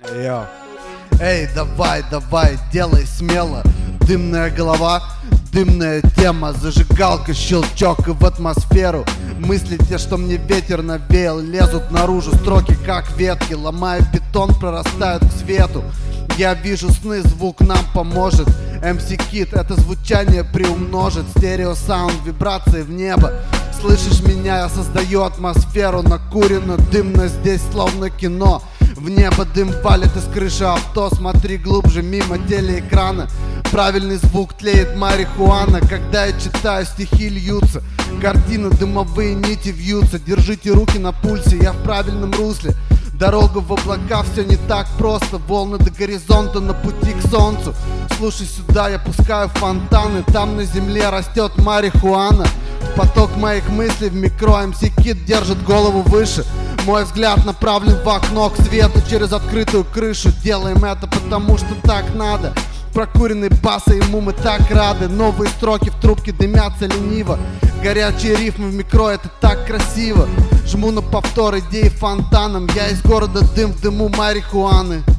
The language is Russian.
Йо. Эй, давай, давай, делай смело. Дымная голова, дымная тема. Зажигалка, щелчок и в атмосферу. Мысли те, что мне ветер навеял, лезут наружу строки, как ветки. Ломая бетон, прорастают к свету. Я вижу сны, звук нам поможет. MC Kid это звучание приумножит. Стереосаунд, вибрации в небо. Слышишь меня, я создаю атмосферу. Накурено, дымно здесь словно кино. В небо дым валит из крыши авто. Смотри глубже, мимо телеэкрана. Правильный звук, тлеет марихуана. Когда я читаю, стихи льются. Картины, дымовые нити вьются. Держите руки на пульсе, я в правильном русле. Дорога в облака, все не так просто. Волны до горизонта на пути к солнцу. Слушай сюда, я пускаю фонтаны. Там на земле растет марихуана. Поток моих мыслей в микро. MC Kid держит голову выше. Мой взгляд направлен в окно к свету через открытую крышу. Делаем это потому, что так надо. Прокуренный бас, и ему мы так рады. Новые строки в трубке дымятся лениво. Горячие рифмы в микро, это так красиво. Жму на повтор идеи фонтаном. Я из города, дым в дыму марихуаны.